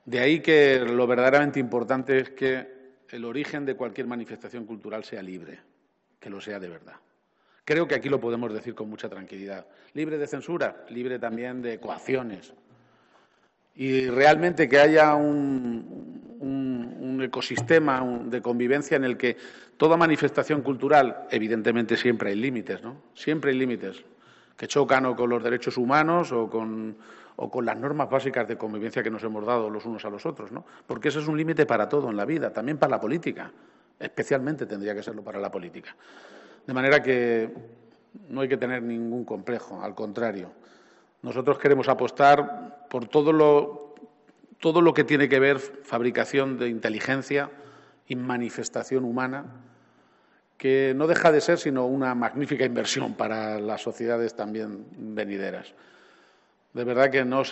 De ahí que lo verdaderamente importante es que el origen de cualquier manifestación cultural sea libre, que lo sea de verdad. Creo que aquí lo podemos decir con mucha tranquilidad. Libre de censura, libre también de coacciones. Y realmente que haya un ecosistema de convivencia en el que toda manifestación cultural, evidentemente siempre hay límites, ¿no? Siempre hay límites que chocan o con los derechos humanos o con las normas básicas de convivencia que nos hemos dado los unos a los otros, ¿no? Porque ese es un límite para todo en la vida, también para la política. Especialmente tendría que serlo para la política. De manera que no hay que tener ningún complejo, al contrario. Nosotros queremos apostar por todo lo que tiene que ver fabricación de inteligencia y manifestación humana, que no deja de ser sino una magnífica inversión para las sociedades también venideras. De verdad que no